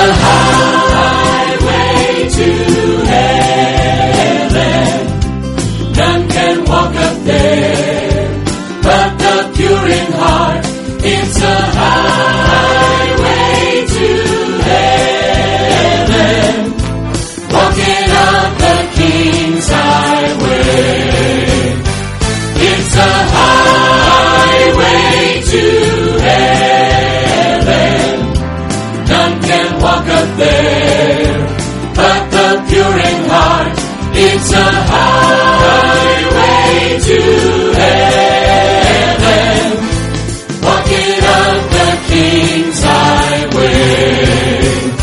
highway to heaven. None can walk up there but the pure in heart. It's a highway to heaven. Walking up the King's highway. It's a highway to heaven. None can walk up there but the pure in heart. It's a highway to heaven. Walking up the King's highway.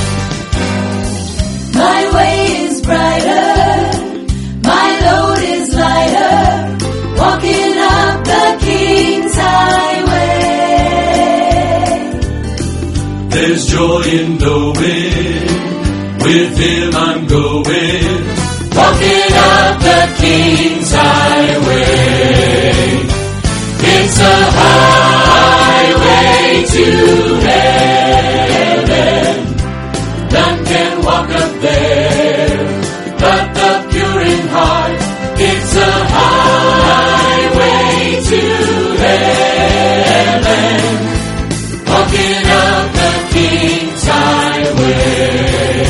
My way is brighter, my load is lighter, walking up the King's highway. There's joy in knowing with Him I'm going, walking up the King's highway. It's a highway to heaven. None can walk up there but the pure in heart. It's a highway to heaven. Walking up the King's highway.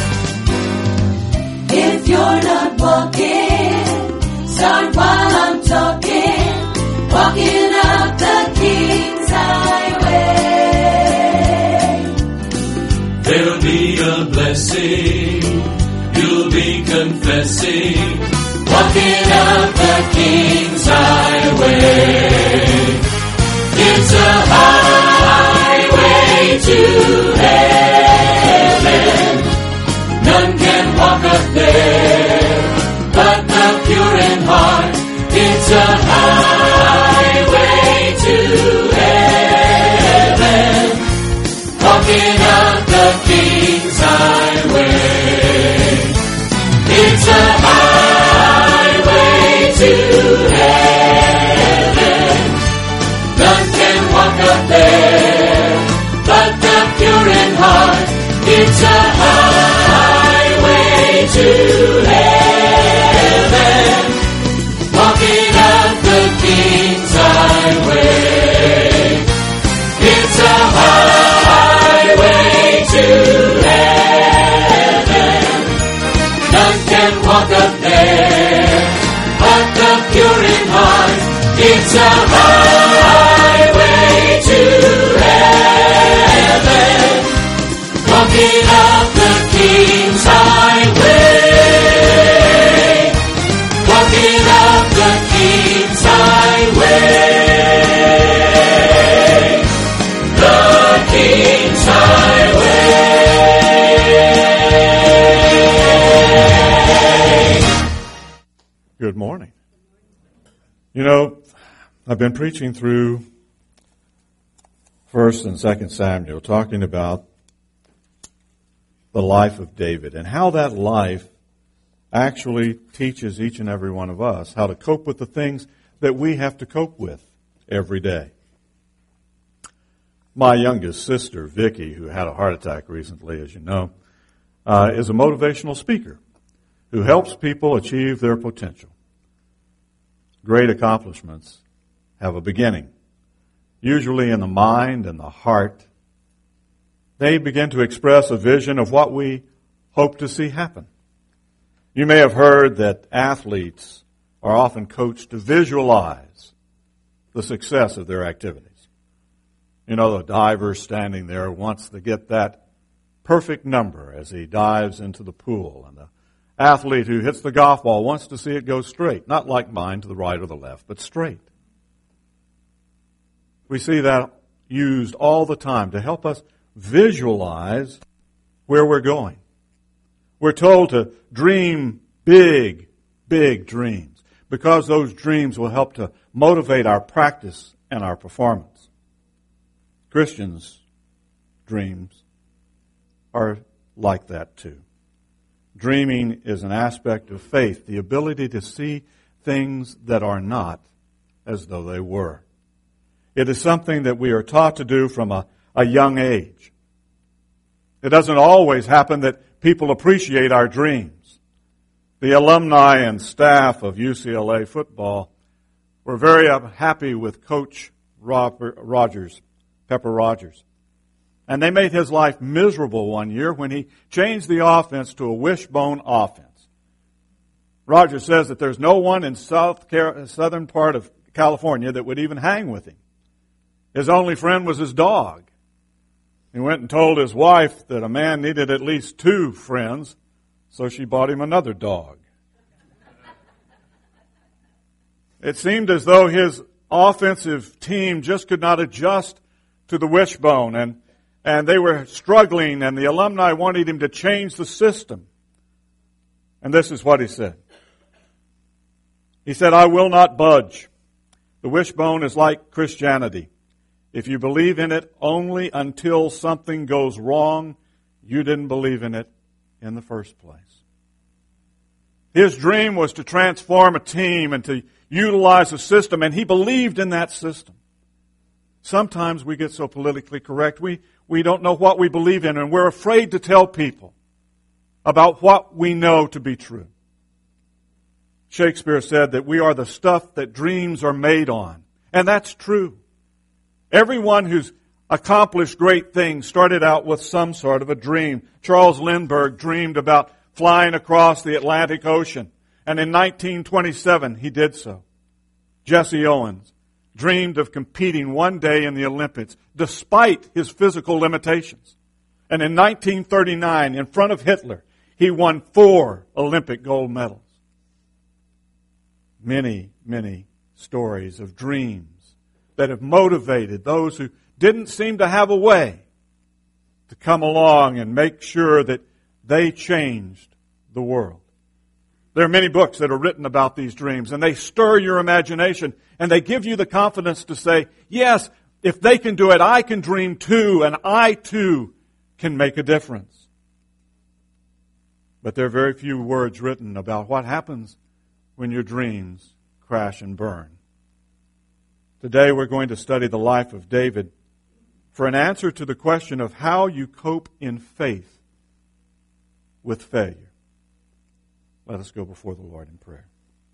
If you're not walking, start while I'm talking, walking up the King's highway. There'll be a blessing, you'll be confessing, walking up the King's highway. It's a highway to heaven. None can walk up there but the pure in heart. It's a highway to heaven. Walking up the King's highway. It's a highway to heaven. None can walk up there but the pure in heart. It's a highway to heaven. Walking up the King's highway. It's a highway to heaven. None can walk up there but the pure in heart. It's a highway to heaven. Walking up the King's highway. Walking up the King's highway. The King's highway. Good morning. You know, I've been preaching through 1st and 2nd Samuel, talking about the life of David and how that life actually teaches each and every one of us how to cope with the things that we have to cope with every day. My youngest sister, Vicki, who had a heart attack recently, as you know, is a motivational speaker who helps people achieve their potential. Great accomplishments have a beginning, usually in the mind and the heart. They begin to express a vision of what we hope to see happen. You may have heard that athletes are often coached to visualize the success of their activities. You know, the diver standing there wants to get that perfect number as he dives into the pool, and the athlete who hits the golf ball wants to see it go straight, not like mine to the right or the left, but straight. We see that used all the time to help us visualize where we're going. We're told to dream big, big dreams, because those dreams will help to motivate our practice and our performance. Christians' dreams are like that too. Dreaming is an aspect of faith, the ability to see things that are not as though they were. It is something that we are taught to do from a young age. It doesn't always happen that people appreciate our dreams. The alumni and staff of UCLA football were very happy with Coach Pepper Rogers. And they made his life miserable one year when he changed the offense to a wishbone offense. Rogers says that there's no one in southern part of California that would even hang with him. His only friend was his dog. He went and told his wife that a man needed at least 2 friends, so she bought him another dog. It seemed as though his offensive team just could not adjust to the wishbone, and they were struggling, and the alumni wanted him to change the system. And this is what he said. He said, "I will not budge. The wishbone is like Christianity. If you believe in it only until something goes wrong, you didn't believe in it in the first place." His dream was to transform a team and to utilize a system, and he believed in that system. Sometimes we get so politically correct, we don't know what we believe in, and we're afraid to tell people about what we know to be true. Shakespeare said that we are the stuff that dreams are made on, and that's true. Everyone who's accomplished great things started out with some sort of a dream. Charles Lindbergh dreamed about flying across the Atlantic Ocean, and in 1927 he did so. Jesse Owens dreamed of competing one day in the Olympics despite his physical limitations. And in 1939, in front of Hitler, he won 4 Olympic gold medals. Many, many stories of dreams that have motivated those who didn't seem to have a way to come along and make sure that they changed the world. There are many books that are written about these dreams, and they stir your imagination, and they give you the confidence to say, yes, if they can do it, I can dream too, and I too can make a difference. But there are very few words written about what happens when your dreams crash and burn. Today we're going to study the life of David for an answer to the question of how you cope in faith with failure. Let us go before the Lord in prayer.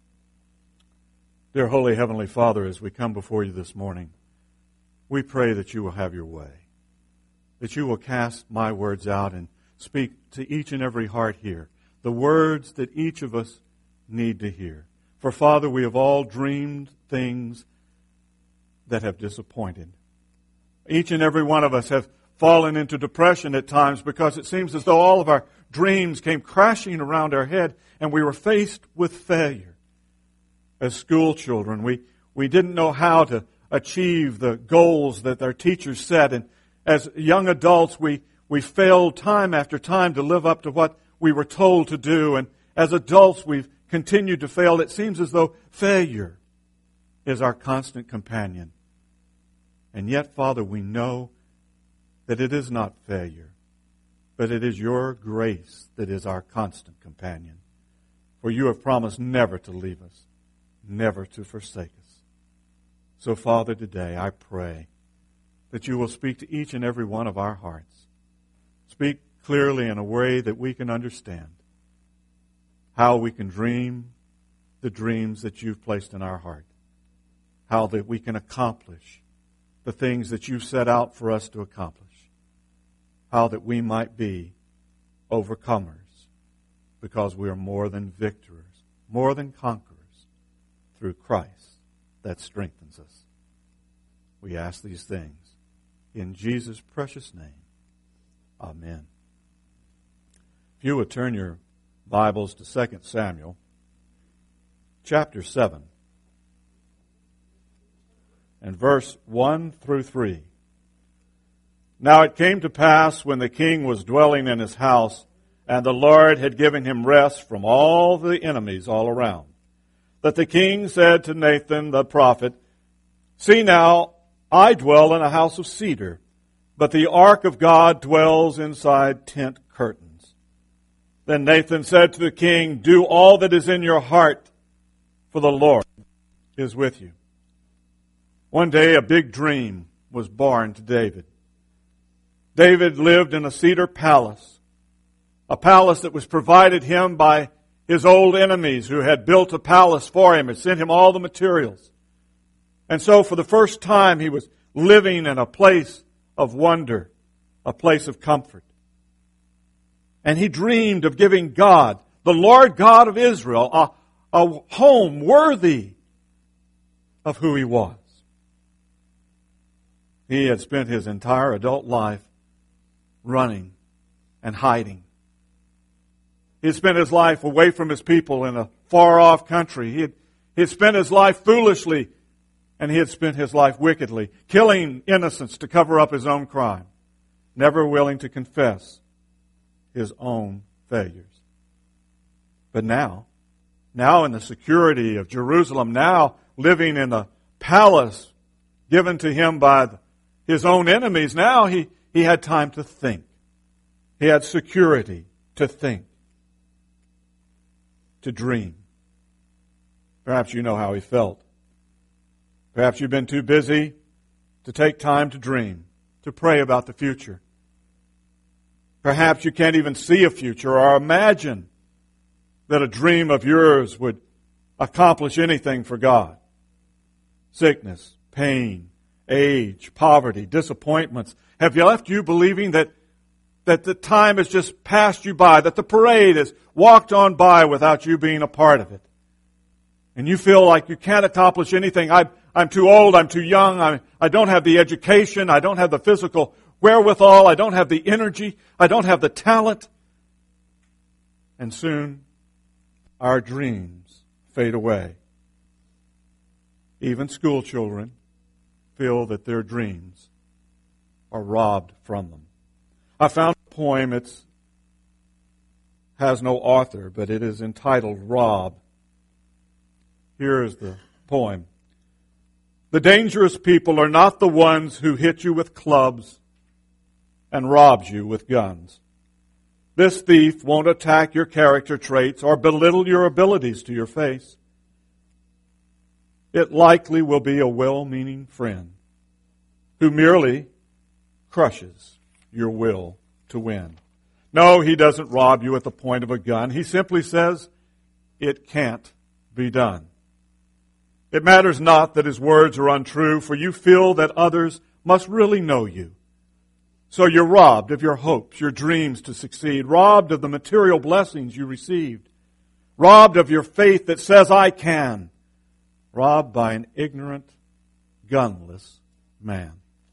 Dear Holy Heavenly Father, as we come before you this morning, we pray that you will have your way, that you will cast my words out and speak to each and every heart here, the words that each of us need to hear. For Father, we have all dreamed things that have disappointed. Each and every one of us have fallen into depression at times because it seems as though all of our dreams came crashing around our head and we were faced with failure. As school children, we didn't know how to achieve the goals that our teachers set. And as young adults, we failed time after time to live up to what we were told to do. And as adults, we've continued to fail. It seems as though failure is our constant companion. And yet, Father, we know that it is not failure, but it is your grace that is our constant companion. For you have promised never to leave us, never to forsake us. So, Father, today I pray that you will speak to each and every one of our hearts. Speak clearly in a way that we can understand how we can dream the dreams that you've placed in our heart, how that we can accomplish the things that you've set out for us to accomplish, how that we might be overcomers because we are more than victors, more than conquerors through Christ that strengthens us. We ask these things in Jesus' precious name. Amen. If you would turn your Bibles to 2 Samuel, chapter 7, and verse 1 through 3. Now it came to pass when the king was dwelling in his house, and the Lord had given him rest from all the enemies all around, that the king said to Nathan the prophet, See now, I dwell in a house of cedar, but the ark of God dwells inside tent curtains. Then Nathan said to the king, Do all that is in your heart, for the Lord is with you. One day a big dream was born to David. David lived in a cedar palace, a palace that was provided him by his old enemies who had built a palace for him and sent him all the materials. And so for the first time he was living in a place of wonder, a place of comfort. And he dreamed of giving God, the Lord God of Israel, a home worthy of who he was. He had spent his entire adult life running and hiding. He had spent his life away from his people in a far-off country. He had spent his life foolishly, and he had spent his life wickedly, killing innocents to cover up his own crime, never willing to confess his own failures. But now in the security of Jerusalem, now living in a palace given to him by his own enemies, now he had time to think. He had security to think, to dream. Perhaps you know how he felt. Perhaps you've been too busy to take time to dream, to pray about the future. Perhaps you can't even see a future or imagine that a dream of yours would accomplish anything for God. Sickness, pain, age, poverty, disappointments have left you believing that the time has just passed you by, that the parade has walked on by without you being a part of it. And you feel like you can't accomplish anything. I'm too old, I'm too young, I don't have the education, I don't have the physical wherewithal, I don't have the energy, I don't have the talent. And soon our dreams fade away. Even school children feel that their dreams are robbed from them. I found a poem. It has no author, but it is entitled Rob. Here is the poem. The dangerous people are not the ones who hit you with clubs and robs you with guns. This thief won't attack your character traits or belittle your abilities to your face. It likely will be a well-meaning friend who merely crushes your will to win. No, he doesn't rob you at the point of a gun. He simply says, it can't be done. It matters not that his words are untrue, for you feel that others must really know you. So you're robbed of your hopes, your dreams to succeed, robbed of the material blessings you received, robbed of your faith that says, I can, robbed by an ignorant, gunless man.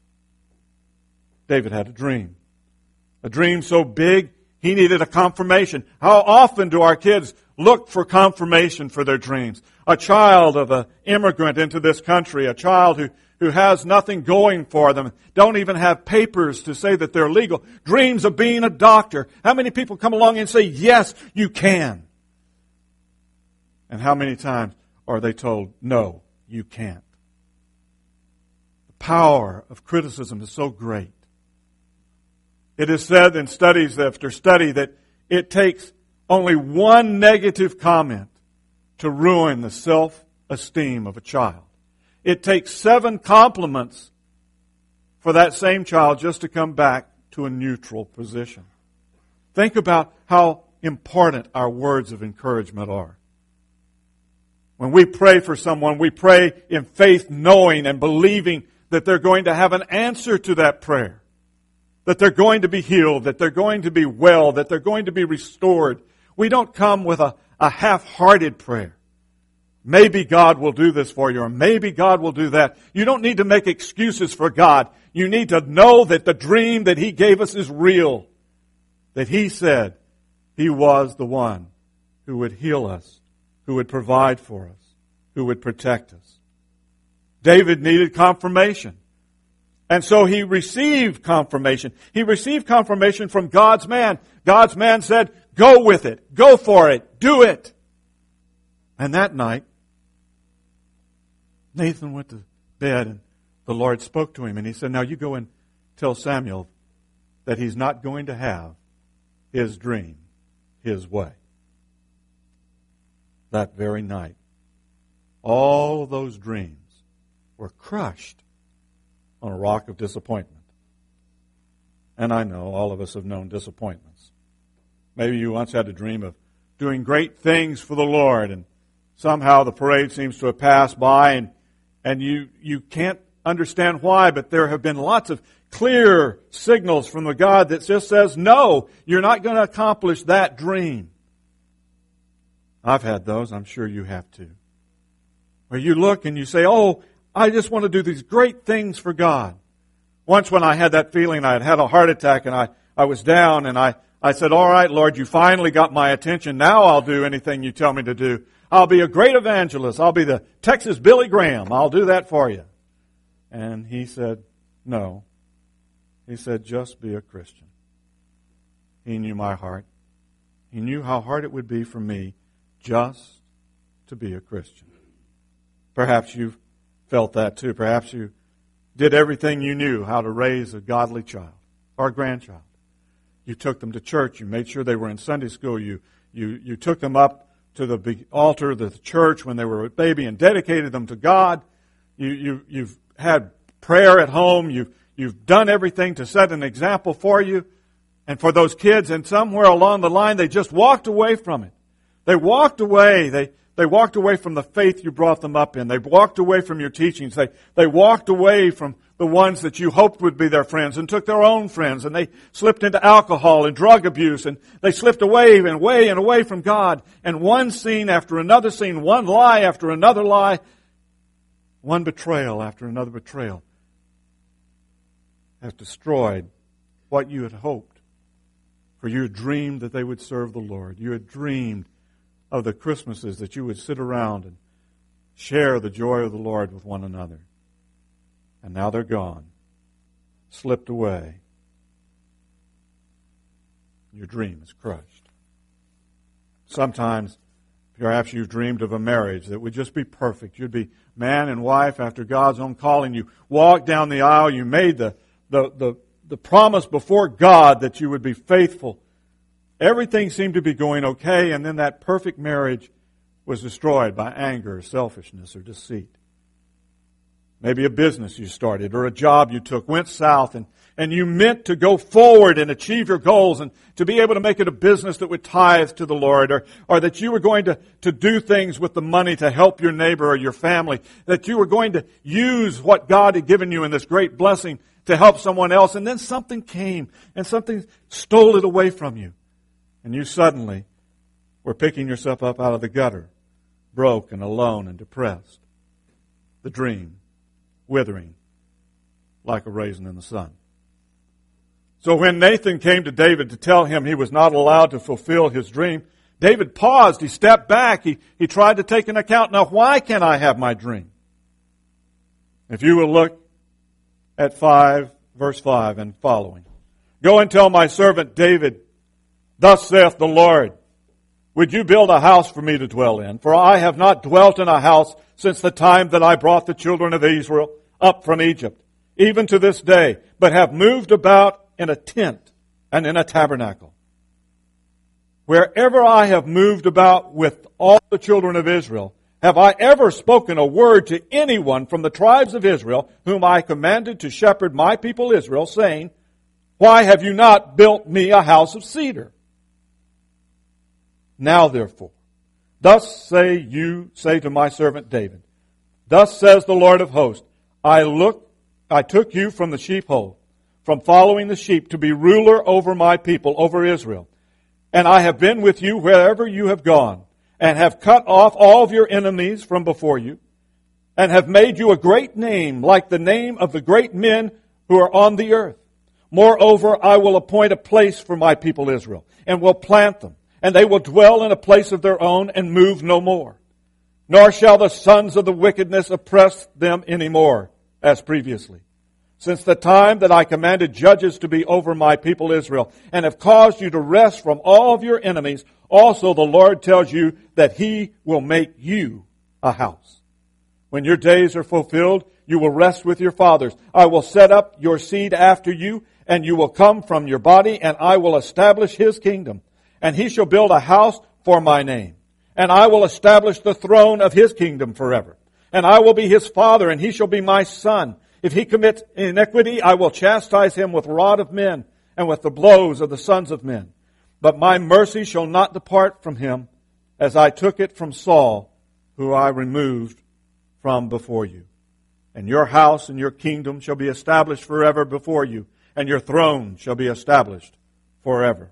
David had a dream so big he needed a confirmation. How often do our kids look for confirmation for their dreams? A child of an immigrant into this country, a child who has nothing going for them, don't even have papers to say that they're legal, dreams of being a doctor. How many people come along and say, yes, you can? And how many times are they told, no, you can't? The power of criticism is so great. It is said in studies after study that it takes only one negative comment to ruin the self-esteem of a child. It takes 7 compliments for that same child just to come back to a neutral position. Think about how important our words of encouragement are. When we pray for someone, we pray in faith, knowing and believing that they're going to have an answer to that prayer. That they're going to be healed, that they're going to be well, that they're going to be restored. We don't come with a half-hearted prayer. Maybe God will do this for you, or maybe God will do that. You don't need to make excuses for God. You need to know that the dream that He gave us is real. That He said He was the one who would heal us, who would provide for us, who would protect us. David needed confirmation. And so he received confirmation. He received confirmation from God's man. God's man said, go with it. Go for it. Do it. And that night, Nathan went to bed and the Lord spoke to him. And he said, now you go and tell Samuel that he's not going to have his dream his way. That very night, all of those dreams were crushed on a rock of disappointment. And I know all of us have known disappointments. Maybe you once had a dream of doing great things for the Lord, and somehow the parade seems to have passed by, and you can't understand why, but there have been lots of clear signals from the God that just says, no, you're not going to accomplish that dream. I've had those. I'm sure you have too. Where you look and you say, oh, I just want to do these great things for God. Once when I had that feeling, I had had a heart attack and I was down, and I said, all right, Lord, you finally got my attention. Now I'll do anything you tell me to do. I'll be a great evangelist. I'll be the Texas Billy Graham. I'll do that for you. And he said, no. He said, just be a Christian. He knew my heart. He knew how hard it would be for me just to be a Christian. Perhaps you've felt that too. Perhaps you did everything you knew how to raise a godly child or a grandchild. You took them to church. You made sure they were in Sunday school. You took them up to the big altar of the church when they were a baby and dedicated them to God. You've had prayer at home. You've done everything to set an example for you and for those kids. And somewhere along the line, they just walked away from it. They walked away. They walked away from the faith you brought them up in. They walked away from your teachings. They walked away from the ones that you hoped would be their friends and took their own friends, and they slipped into alcohol and drug abuse, and they slipped away and away and away from God. And one scene after another scene, one lie after another lie, one betrayal after another betrayal has destroyed what you had hoped. For you had dreamed that they would serve the Lord. You had dreamed of the Christmases that you would sit around and share the joy of the Lord with one another. And now they're gone, slipped away. Your dream is crushed. Sometimes, perhaps you've dreamed of a marriage that would just be perfect. You'd be man and wife after God's own calling. You walked down the aisle. You made the promise before God that you would be faithful. Everything seemed to be going okay, and then that perfect marriage was destroyed by anger, selfishness, or deceit. Maybe a business you started or a job you took went south, and you meant to go forward and achieve your goals and to be able to make it a business that would tithe to the Lord, or that you were going to do things with the money to help your neighbor or your family, that you were going to use what God had given you in this great blessing to help someone else, and then something came and something stole it away from you. And you suddenly were picking yourself up out of the gutter, broke and alone and depressed. The dream withering like a raisin in the sun. So when Nathan came to David to tell him he was not allowed to fulfill his dream, David paused. He stepped back. He tried to take an account. Now, why can't I have my dream? If you will look at verse 5 and following. Go and tell my servant David, thus saith the Lord, would you build a house for me to dwell in? For I have not dwelt in a house since the time that I brought the children of Israel up from Egypt, even to this day, but have moved about in a tent and in a tabernacle. Wherever I have moved about with all the children of Israel, have I ever spoken a word to anyone from the tribes of Israel, whom I commanded to shepherd my people Israel, saying, why have you not built me a house of cedar? Now therefore, thus say to my servant David, thus says the Lord of hosts, I took you from the sheepfold, from following the sheep, to be ruler over my people, over Israel. And I have been with you wherever you have gone, and have cut off all of your enemies from before you, and have made you a great name, like the name of the great men who are on the earth. Moreover, I will appoint a place for my people Israel, and will plant them, and they will dwell in a place of their own, and move no more. Nor shall the sons of the wickedness oppress them any more, as previously. Since the time that I commanded judges to be over my people Israel, and have caused you to rest from all of your enemies, also the Lord tells you that He will make you a house. When your days are fulfilled, you will rest with your fathers. I will set up your seed after you, and you will come from your body, and I will establish His kingdom. And he shall build a house for my name. And I will establish the throne of His kingdom forever. And I will be his father, and he shall be my son. If he commits iniquity, I will chastise him with rod of men, and with the blows of the sons of men. But my mercy shall not depart from him, as I took it from Saul, who I removed from before you. And your house and your kingdom shall be established forever before you, and your throne shall be established forever.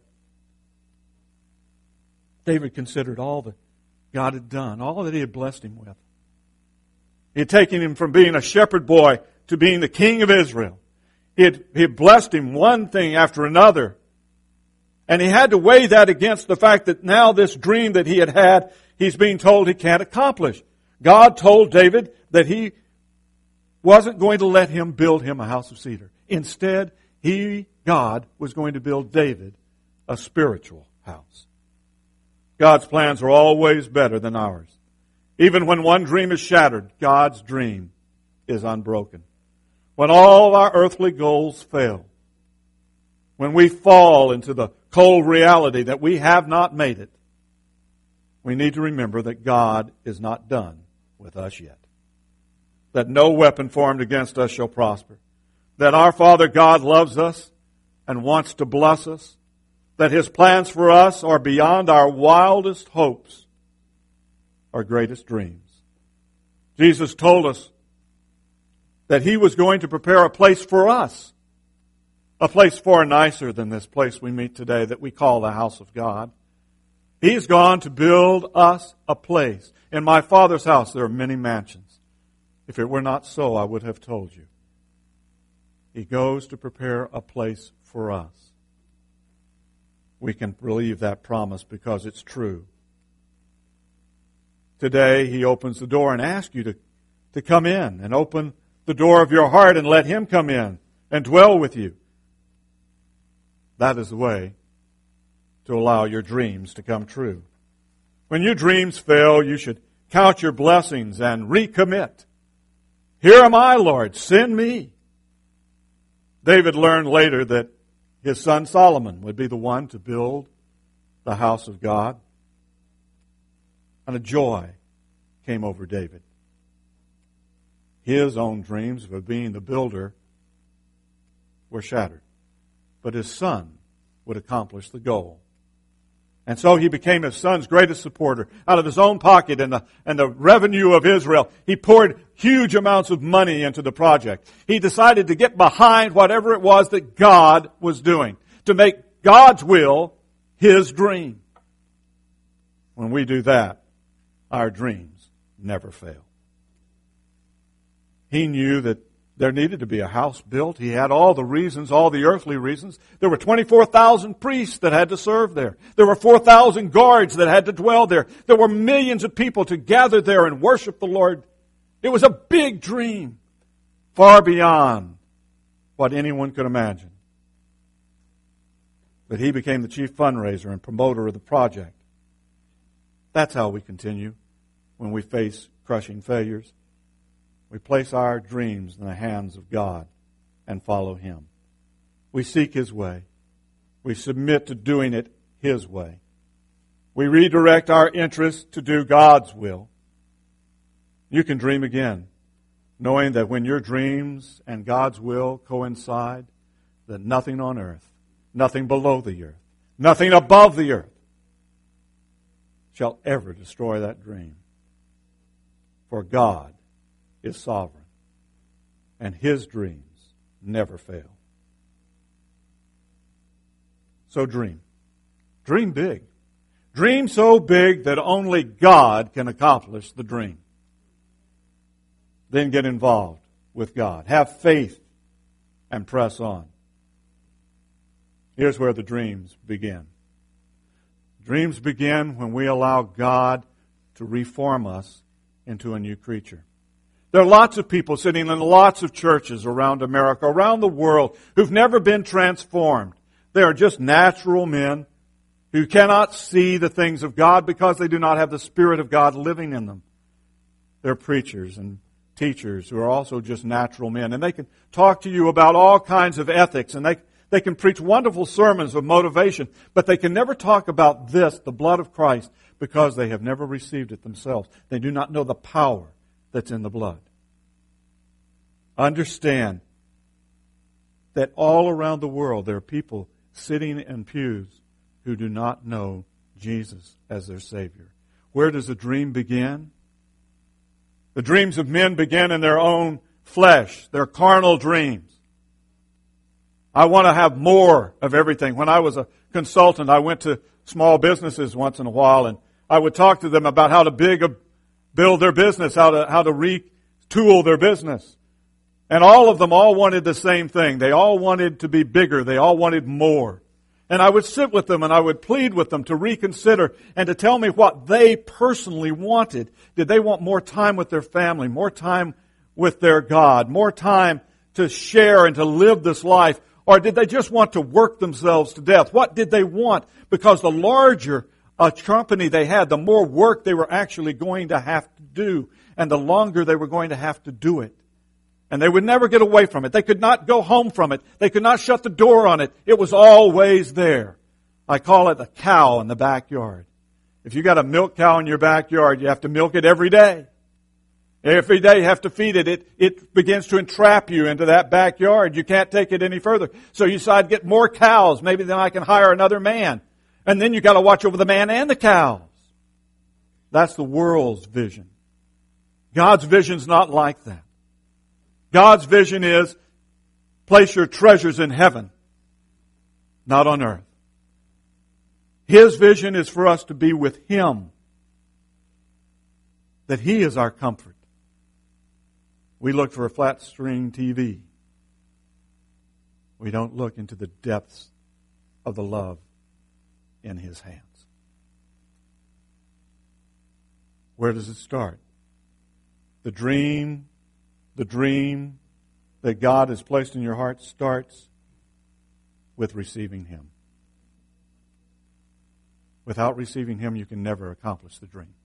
David considered all that God had done, all that he had blessed him with. He had taken him from being a shepherd boy to being the king of Israel. He had blessed him one thing after another. And he had to weigh that against the fact that now this dream that he had, he's being told he can't accomplish. God told David that he wasn't going to let him build him a house of cedar. Instead, God, was going to build David a spiritual house. God's plans are always better than ours. Even when one dream is shattered, God's dream is unbroken. When all our earthly goals fail, when we fall into the cold reality that we have not made it, we need to remember that God is not done with us yet. That no weapon formed against us shall prosper. That our Father God loves us and wants to bless us. That His plans for us are beyond our wildest hopes, our greatest dreams. Jesus told us that He was going to prepare a place for us. A place far nicer than this place we meet today that we call the house of God. He's gone to build us a place. In my Father's house there are many mansions. If it were not so, I would have told you. He goes to prepare a place for us. We can believe that promise because it's true. Today, He opens the door and asks you to come in and open the door of your heart and let Him come in and dwell with you. That is the way to allow your dreams to come true. When your dreams fail, you should count your blessings and recommit. Here am I, Lord, send me. David learned later that his son Solomon would be the one to build the house of God. And a joy came over David. His own dreams of being the builder were shattered. But his son would accomplish the goal. And so he became his son's greatest supporter. Out of his own pocket and the revenue of Israel, he poured huge amounts of money into the project. He decided to get behind whatever it was that God was doing, to make God's will his dream. When we do that, our dreams never fail. He knew that there needed to be a house built. He had all the reasons, all the earthly reasons. There were 24,000 priests that had to serve there. There were 4,000 guards that had to dwell there. There were millions of people to gather there and worship the Lord. It was a big dream, far beyond what anyone could imagine. But he became the chief fundraiser and promoter of the project. That's how we continue when we face crushing failures. We place our dreams in the hands of God and follow Him. We seek His way. We submit to doing it His way. We redirect our interests to do God's will. You can dream again, knowing that when your dreams and God's will coincide, that nothing on earth, nothing below the earth, nothing above the earth shall ever destroy that dream. For God is sovereign, and His dreams never fail. So dream. Dream big. Dream so big that only God can accomplish the dream. Then get involved with God. Have faith and press on. Here's where the dreams begin. Dreams begin when we allow God to reform us into a new creature. There are lots of people sitting in lots of churches around America, around the world, who've never been transformed. They are just natural men who cannot see the things of God because they do not have the Spirit of God living in them. They're preachers and teachers who are also just natural men. And they can talk to you about all kinds of ethics, and they can preach wonderful sermons of motivation, but they can never talk about this, the blood of Christ, because they have never received it themselves. They do not know the power that's in the blood. Understand that all around the world there are people sitting in pews who do not know Jesus as their Savior. Where does the dream begin? The dreams of men begin in their own flesh, their carnal dreams. I want to have more of everything. When I was a consultant, I went to small businesses once in a while, and I would talk to them about how to build their business, how to retool their business. And all of them all wanted the same thing. They all wanted to be bigger. They all wanted more. And I would sit with them and I would plead with them to reconsider and to tell me what they personally wanted. Did they want more time with their family, more time with their God, more time to share and to live this life? Or did they just want to work themselves to death? What did they want? Because the larger a company they had, the more work they were actually going to have to do, and the longer they were going to have to do it. And they would never get away from it. They could not go home from it. They could not shut the door on it. It was always there. I call it a cow in the backyard. If you got a milk cow in your backyard, you have to milk it every day. Every day you have to feed it. It begins to entrap you into that backyard. You can't take it any further. So you decide to get more cows. Maybe then I can hire another man. And then you got to watch over the man and the cows. That's the world's vision. God's vision's not like that. God's vision is place your treasures in heaven, not on earth. His vision is for us to be with Him, that He is our comfort. We look for a flat screen TV. We don't look into the depths of the love in His hands. Where does it start? The dream that God has placed in your heart starts with receiving Him. Without receiving Him, you can never accomplish the dream.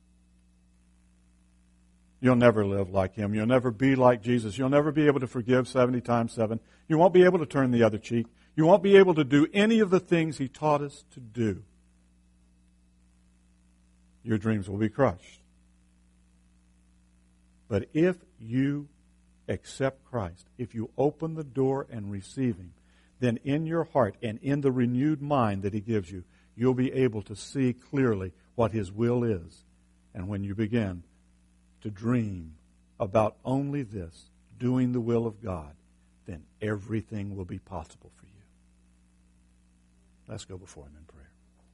You'll never live like Him. You'll never be like Jesus. You'll never be able to forgive 70 times 7. You won't be able to turn the other cheek. You won't be able to do any of the things He taught us to do. Your dreams will be crushed. But if you accept Christ, if you open the door and receive Him, then in your heart and in the renewed mind that He gives you, you'll be able to see clearly what His will is. And when you begin to dream about only this, doing the will of God, then everything will be possible for you. Let's go before Him in prayer.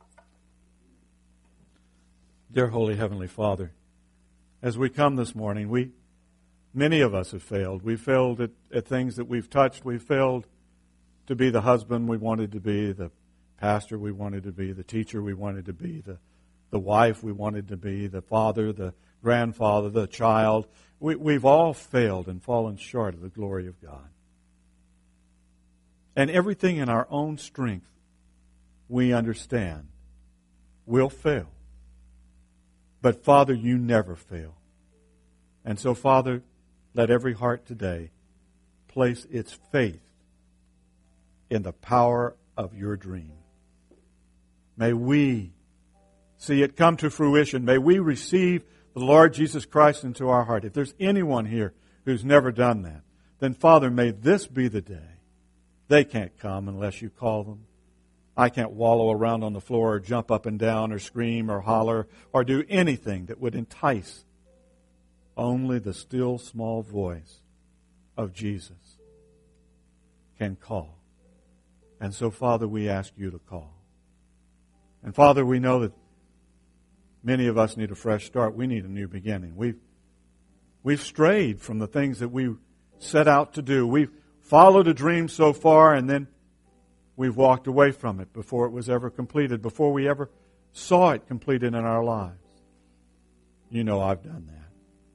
Dear Holy Heavenly Father, as we come this morning, many of us have failed. We've failed at things that we've touched. We've failed to be the husband we wanted to be, the pastor we wanted to be, the teacher we wanted to be, the wife we wanted to be, the father, the grandfather, the child. We've all failed and fallen short of the glory of God. And everything in our own strength, we understand, will fail. But Father, You never fail. And so, Father, let every heart today place its faith in the power of Your dream. May we see it come to fruition. May we receive the Lord Jesus Christ into our heart. If there's anyone here who's never done that, then Father, may this be the day. They can't come unless You call them. I can't wallow around on the floor or jump up and down or scream or holler or do anything that would entice. Only the still small voice of Jesus can call. And so, Father, we ask You to call. And Father, we know that many of us need a fresh start. We need a new beginning. We've strayed from the things that we set out to do. We've followed a dream so far, and then we've walked away from it before it was ever completed, before we ever saw it completed in our lives. You know I've done that.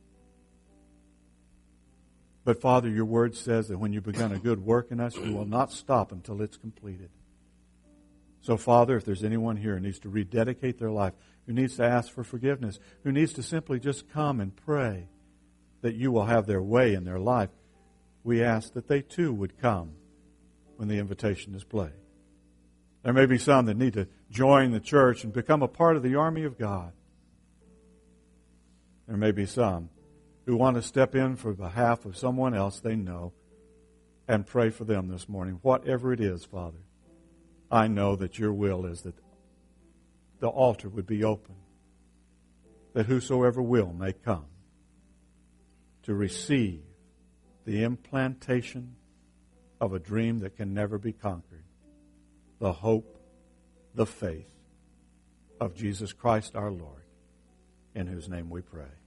But Father, Your Word says that when You've begun a good work in us, You will not stop until it's completed. So Father, if there's anyone here who needs to rededicate their life, who needs to ask for forgiveness, who needs to simply just come and pray that You will have their way in their life, we ask that they too would come when the invitation is played. There may be some that need to join the church and become a part of the army of God. There may be some who want to step in for behalf of someone else they know and pray for them this morning. Whatever it is, Father, I know that your will is that the altar would be open, that whosoever will may come to receive the implantation of a dream that can never be conquered, the hope, the faith of Jesus Christ our Lord, in whose name we pray.